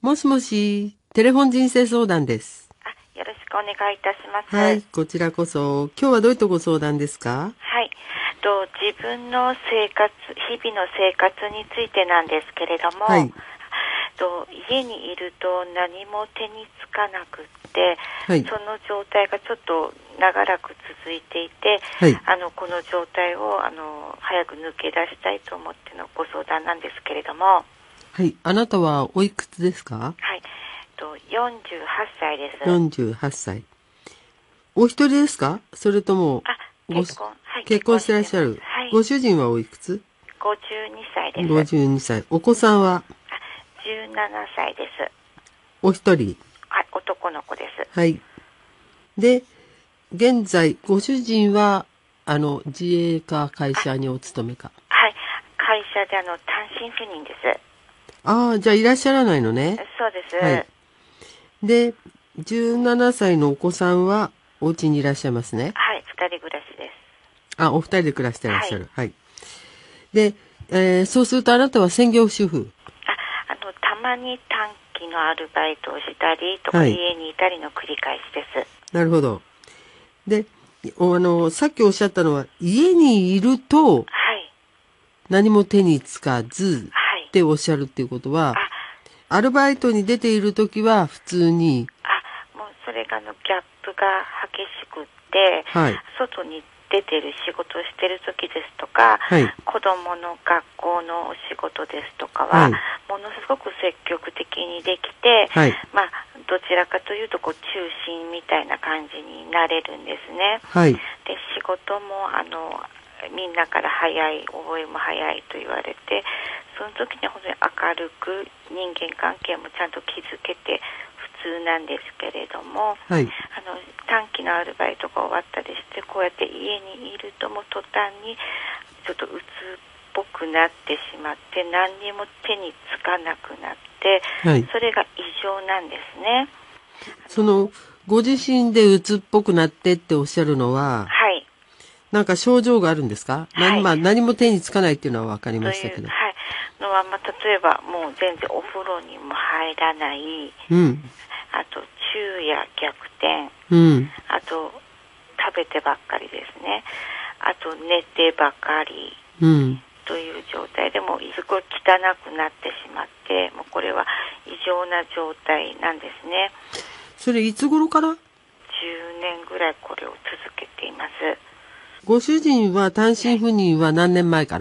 もしもし、テレフォン人生相談です。 よろしくお願いいたします。 はい、こちらこそ。今日はどういったご相談ですか？ はい。自分の生活、日々の生活についてなんですけれども、 はい。 家にいると何も手につかなくって、 はい。 その状態がちょっと長らく続いていて、 はい。 この状態を早く抜け出したいと思ってのご相談なんですけれども、 はい。あなたはおいくつですか？ はい。48歳です。 48歳。お一人ですか？それとも、結婚してらっしゃる。 はい。 ご主人はおいくつ？ 52歳です。 52 歳。お子さんは？ 17歳です。 お一人。 はい、男の子です。 はい。で、現在、ご主人は、自営か会社にお勤めか。 はい。会社で単身赴任です。 ああ、じゃあいらっしゃらないのね。 そうです。 はい。で、17歳のお子さんはお家にいらっしゃいますね。 はい、二人暮らしです。 あ、お二人で暮らしてらっしゃる。はい。で、そうするとあなたは専業主婦。 たまに短期のアルバイトをしたりとか、 はい、 家にいたりの繰り返しです。 なるほど。で、さっきおっしゃったのは、家にいると、 はい。 何も手につかずはい。 っておっしゃるっていうことは、アルバイトに出ているときは普通に、 もうそれがギャップが激しくって、 はい、 外に出てる仕事をしてる時ですとか、 はい、 子供の学校のお仕事ですとかは、 はい、 ものすごく積極的にできて、 はい、 どちらかというと中心みたいな感じになれるんですね。 はい、 で、仕事もみんなから早い、覚えも早いと言われて、その時に本当に明るく人間関係もちゃんと築けて普通なんですけれども、 はい、 短期のアルバイトが終わったりして、こうやって家にいるともう途端にちょっと鬱っぽくなってしまって、何にも手につかなくなって、 はい。 それが異常なんですね。 ご自身で鬱っぽくなってっておっしゃるのは、 はい。 なんか症状があるんですか？ はい。 何も手につかないっていうのは分かりましたけど。 はい。のは、例えばもう全然お風呂にも入らない、 うん。 あと昼夜逆転、 うん。 あと食べてばっかりですね、あと寝てばかり、 うん。 という状態でもうすごい汚くなってしまって、もうこれは異常な状態なんですね。 それいつ頃から？ 10年ぐらいこれを続けています。 ご主人は単身赴任は何年前から？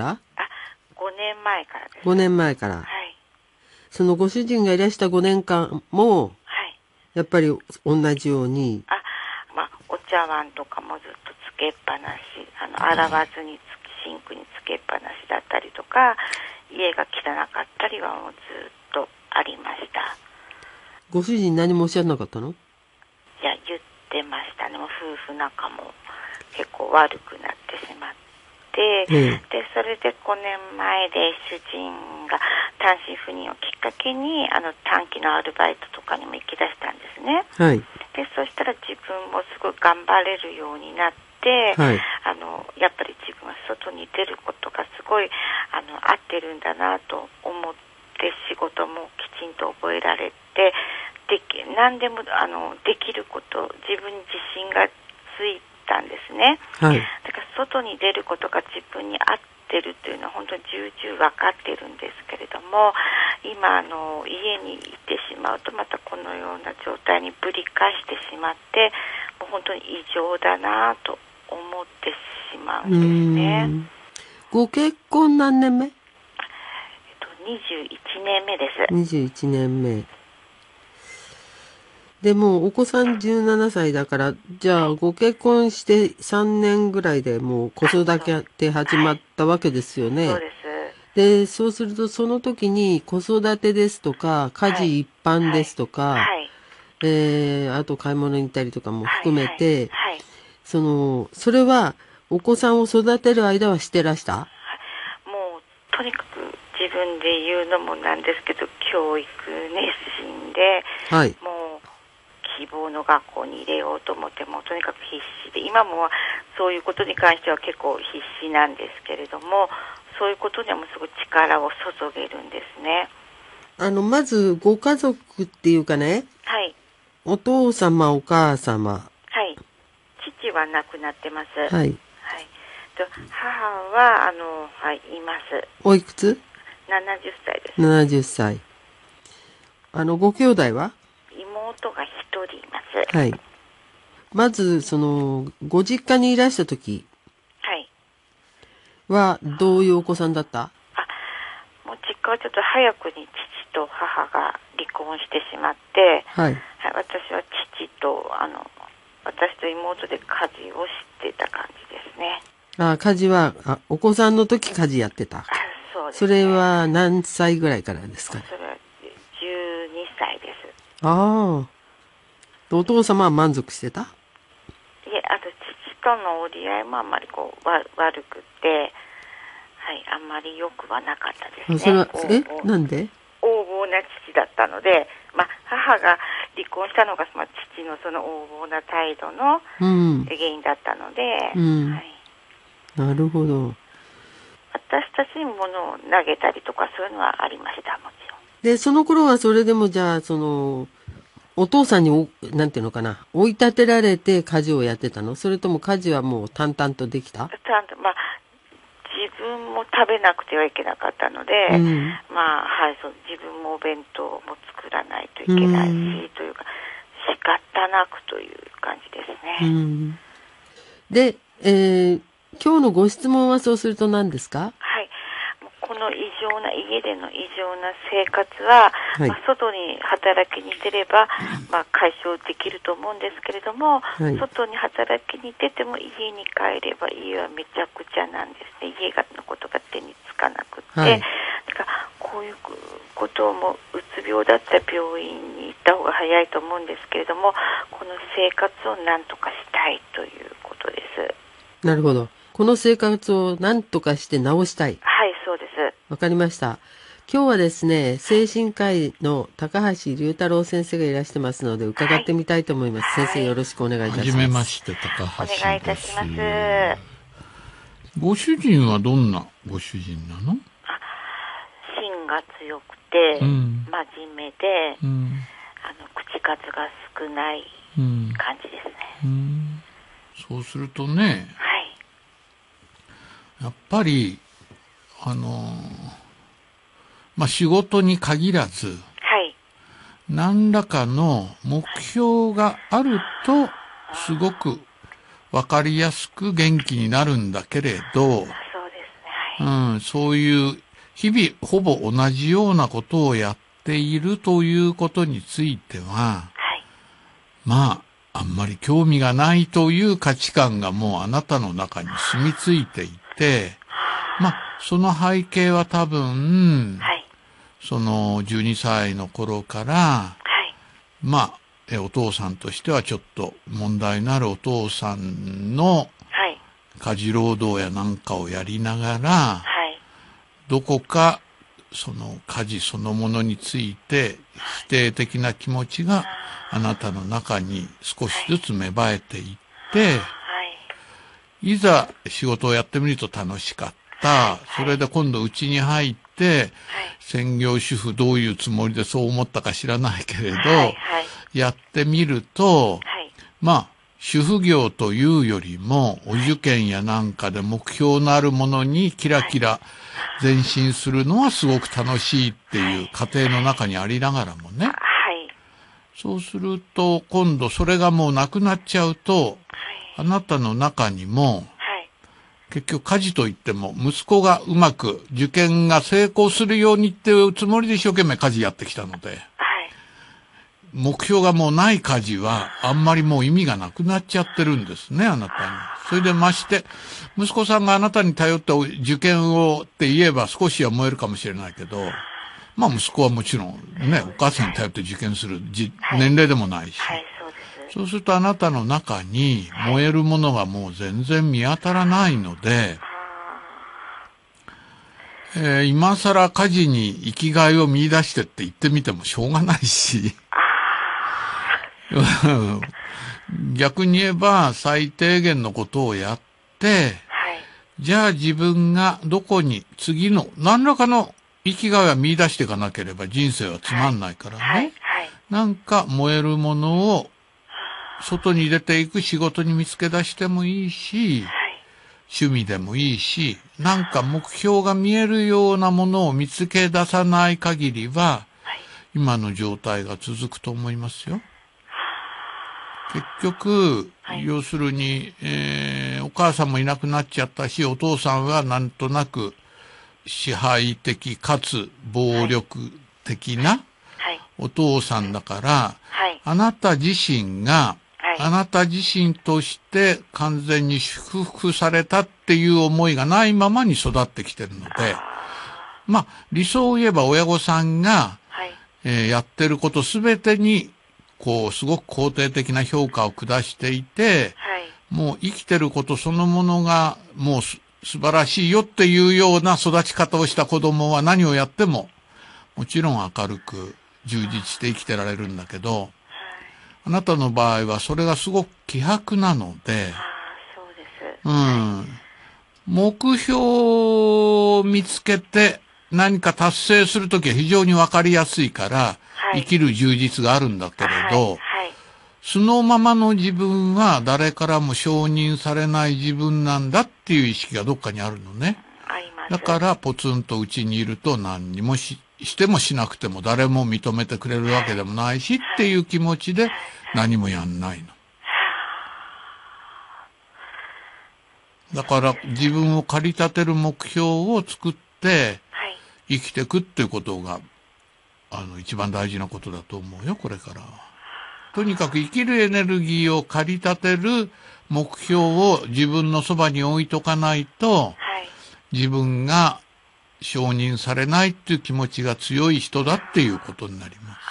5年前からです。 5 年前から。 はい。 そのご主人がいらした5年間も、 はい。 やっぱり同じように。 お茶碗とかもずっとつけっぱなし、洗わずにシンクにつけっぱなしだったりとか、家が汚かったりはもうずっとありました。 ご主人何もおっしゃらなかったの？ いや、言ってましたね。もう夫婦仲も結構悪くなってしまって、で、それで5年前で主人が単身赴任をきっかけに、短期のアルバイトとかにも行き出したんですね。 はい。 で、そしたら自分もすごい頑張れるようになって、 はい。 やっぱり自分は外に出ることがすごい、合ってるんだなと思って、仕事もきちんと覚えられて、何でもできること、自分に自信がついたんですね。 はい。 だから外に出ることが自分に合ってるというのは本当に重々分かってるんですけれども、今家にいてしまうとまたこのような状態にぶり返してしまって、もう本当に異常だなと思ってしまうんですね。 ご結婚何年目 ？21年目です。 21年目。でもお子さん17歳だから、じゃあご結婚して3年ぐらいでもう子育て始まったわけですよね。 そうです。 で、そうするとその時に子育てですとか、家事一般ですとか、あと買い物に行ったりとかも含めて、それはお子さんを育てる間はしてらした？ もうとにかく自分で言うのもなんですけど、教育熱心で、 はい。 もう希望の学校に入れようと思ってもとにかく必死で、今もそういうことに関しては結構必死なんですけれども、そういうことにはもうすごい力を注げるんですね。 まず、ご家族っていうかね、 はい。 お父様、お母様。 はい。父は亡くなってます。はい。 はい。 母は、はい、います。 おいくつ？ 70歳です。 70歳。ご兄弟は？ 妹が一人います。 はい。まず、ご実家にいらした時はい。 は、どういうお子さんだった？ もう実家はちょっと早くに父と母が離婚してしまって、 はい。 はい、私は父と、私と妹で家事をしてた感じですね。 家事は、お子さんの時家事やってた。 そうですね。 それは何歳ぐらいからですかね？ それは12歳です。 ああ。お父様は満足してた？ いえ、父との折り合いもあんまり悪くて、はい、あんまり良くはなかったですね。 それは、なんで？ 横暴な父だったので、母が離婚したのが、父のその横暴な態度の原因だったので、はい、 なるほど。 私たちに物を投げたりとかそういうのはありました、もちろん。 で、その頃はそれでもじゃあ、お父さんになんていうのかな、追い立てられて家事をやってたの？それとも家事はもう淡々とできた？ ちゃんと、自分も食べなくてはいけなかったので、はい、自分もお弁当も作らないといけないし、というか、仕方なくという感じですね。 で、今日のご質問はそうすると何ですか？ はい。この家での異常な生活は、はい、外に働きに出れば、解消できると思うんですけれども、はい、外に働きに出ても家に帰れば家はめちゃくちゃなんですね。家のことが手につかなくて、はい、こういうことをもうつ病だったら病院に行った方が早いと思うんですけれども、この生活を何とかしたいということです。 なるほど。この生活を何とかして直したい。 はい、そうです。 わかりました。今日はですね、精神科医の高橋龍太郎先生がいらしてますので、伺ってみたいと思います。はい、先生よろしくお願いいたします。 はじめまして、高橋です。 お願いいたします。 ご主人はどんなご主人なの？ 芯が強くて、真面目で、口数が少ない感じですね。 そうするとね、 はい、 やっぱり、仕事に限らず、はい、何らかの目標があると、すごくわかりやすく元気になるんだけれど、 そうですね。はい、 そういう日々ほぼ同じようなことをやっているということについては、はい、あんまり興味がないという価値観がもうあなたの中に住み着いていて、その背景は多分、はい、その12歳の頃から、はい、お父さんとしてはちょっと問題のあるお父さんの家事労働やなんかをやりながら、はい、どこかその家事そのものについて否定的な気持ちがあなたの中に少しずつ芽生えていって、いざ仕事をやってみると楽しかった。それで今度家に入って、専業主婦どういうつもりでそう思ったか知らないけれど、やってみると、主婦業というよりも、お受験やなんかで目標のあるものにキラキラ前進するのはすごく楽しいっていう過程の中にありながらもね。そうすると、今度それがもうなくなっちゃうと、あなたの中にも、結局家事といっても、息子がうまく受験が成功するようにっていうつもりで一生懸命家事やってきたので、目標がもうない家事は、あんまりもう意味がなくなっちゃってるんですね、あなたに。それでまして、息子さんがあなたに頼って受験をって言えば少しは燃えるかもしれないけど、息子はもちろんね、お母さんに頼って受験する年齢でもないし。そうするとあなたの中に燃えるものがもう全然見当たらないので、今更家事に生きがいを見出してって言ってみてもしょうがないし、逆に言えば最低限のことをやって、じゃあ自分がどこに次の何らかの生きがいは見出していかなければ人生はつまんないからね。 はい。 なんか燃えるものを外に出ていく仕事に見つけ出してもいいし、趣味でもいいし、なんか目標が見えるようなものを見つけ出さない限りは、今の状態が続くと思いますよ。結局、要するに、お母さんもいなくなっちゃったし、お父さんはなんとなく支配的かつ暴力的なお父さんだから、あなた自身が、あなた自身として完全に祝福されたっていう思いがないままに育ってきてるので、まあ、理想を言えば親御さんが、やってることすべてに、こう、すごく肯定的な評価を下していて、もう生きてることそのものが、もう素晴らしいよっていうような育ち方をした子供は何をやっても、もちろん明るく充実して生きてられるんだけど、あなたの場合はそれがすごく希薄なので、目標を見つけて何か達成するときは非常にわかりやすいから、生きる充実があるんだけれど、そのままの自分は誰からも承認されない自分なんだっていう意識がどっかにあるのね。だからポツンとうちにいると何にもしてもしなくても誰も認めてくれるわけでもないしっていう気持ちで何もやんないの。だから自分を駆り立てる目標を作って生きていくっていうことが一番大事なことだと思うよ、これからは。とにかく生きるエネルギーを駆り立てる目標を自分のそばに置いとかないと、自分が承認されないっていう気持ちが強い人だっていうことになります。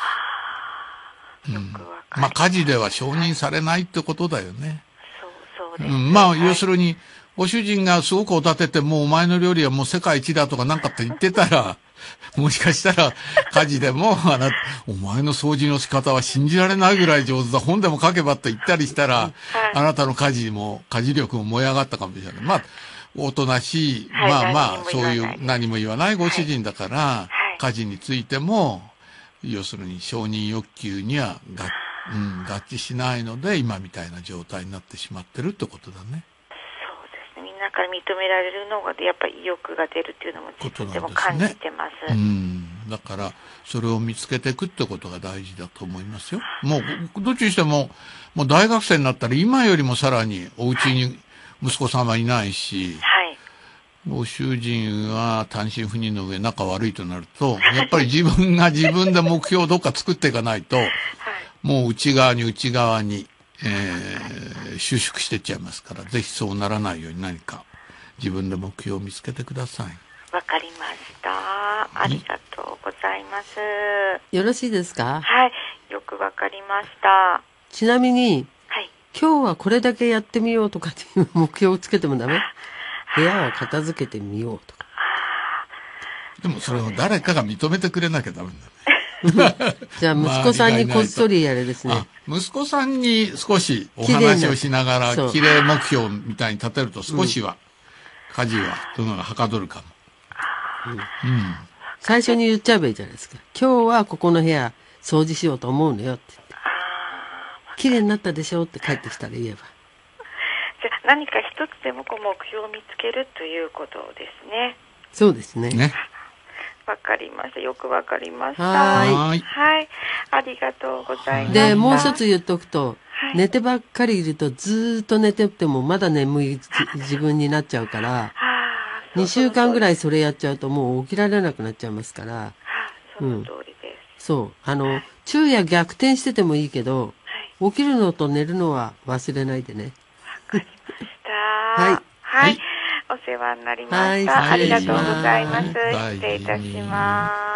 まあ家事では承認されないってことだよね。 そうです。 まあ要するに、ご主人がすごくお立てて、もうお前の料理はもう世界一だとかなんかって言ってたら、もしかしたら家事でも、お前の掃除の仕方は信じられないぐらい上手だ。本でも書けばと言ったりしたら、あなたの家事力も燃え上がったかもしれない。まあ、おとなしい、そういう何も言わないご主人だから、家事についても、要するに承認欲求には合致しないので、今みたいな状態になってしまってるってことだね。 みんなから認められるのがやっぱり意欲が出るっていうのも自分でも感じてます。 だからそれを見つけていくってことが大事だと思いますよ。もうどっちにしてももう大学生になったら今よりもさらにお家に息子さんはいないし、ご主人は単身赴任の上仲悪いとなると、やっぱり自分が自分で目標をどっか作っていかないと、もう内側に収縮していっちゃいますから、ぜひそうならないように何か自分で目標を見つけてください。 わかりました。ありがとうございます。 よろしいですか？ はい、よくわかりました。 ちなみに、今日はこれだけやってみようとかっていう目標をつけてもダメ？部屋を片付けてみようとか。 でもそれを誰かが認めてくれなきゃダメだね。 じゃあ息子さんにこっそりやれですね。 息子さんに少しお話をしながら、綺麗目標みたいに立てると少しは、家事ははかどるかも。 最初に言っちゃえばいいじゃないですか。今日はここの部屋掃除しようと思うのよって言って。綺麗になったでしょって帰ってきたら言えば。 じゃあ何か一つでも目標を見つけるということですね。 そうですね。 わかりました。よくわかりました。 はい。 ありがとうございます。 で、もう一つ言っとくと、寝てばっかりいるとずーっと寝ててもまだ眠い自分になっちゃうから、2週間ぐらいそれやっちゃうともう起きられなくなっちゃいますから。 その通りです。 そう。昼夜逆転しててもいいけど、起きるのと寝るのは忘れないでね。 わかりました。はい。お世話になりました。ありがとうございます。失礼いたします。